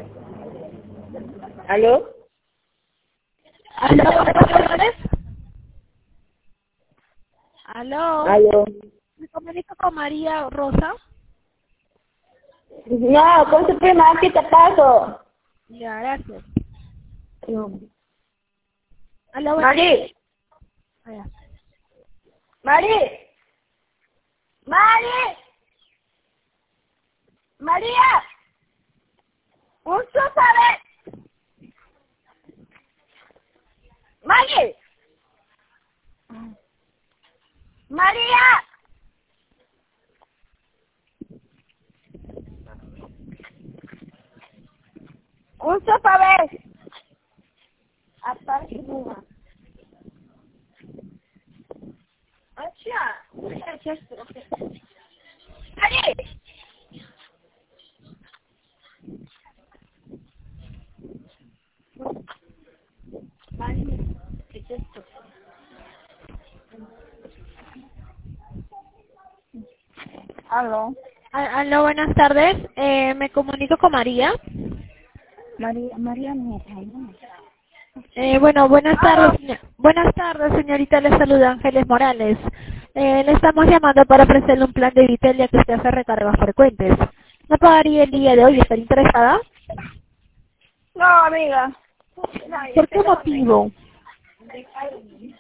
¿Aló? ¿Aló? Buenas tardes. ¿Aló? ¿Aló? ¿Me comunico con María Rosa? No, con su prima, ¿qué te pasó? Ya, gracias. No. ¿Aló? Mari, Allá. Mari, Mari, María, un sabe, Mari, María, un sabe, aparte una. Mari. ¿Qué es esto? Aló, Aló, buenas tardes. Me comunico con María. María Mesa, ¿no? Bueno, buenas tardes. Buenas tardes, señorita. Le saluda Ángeles Morales. Le estamos llamando para ofrecerle un plan de Vitelia que usted hace recargas frecuentes. ¿No pagaría el día de hoy? ¿Está interesada? No, amiga. No, ¿Por qué motivo?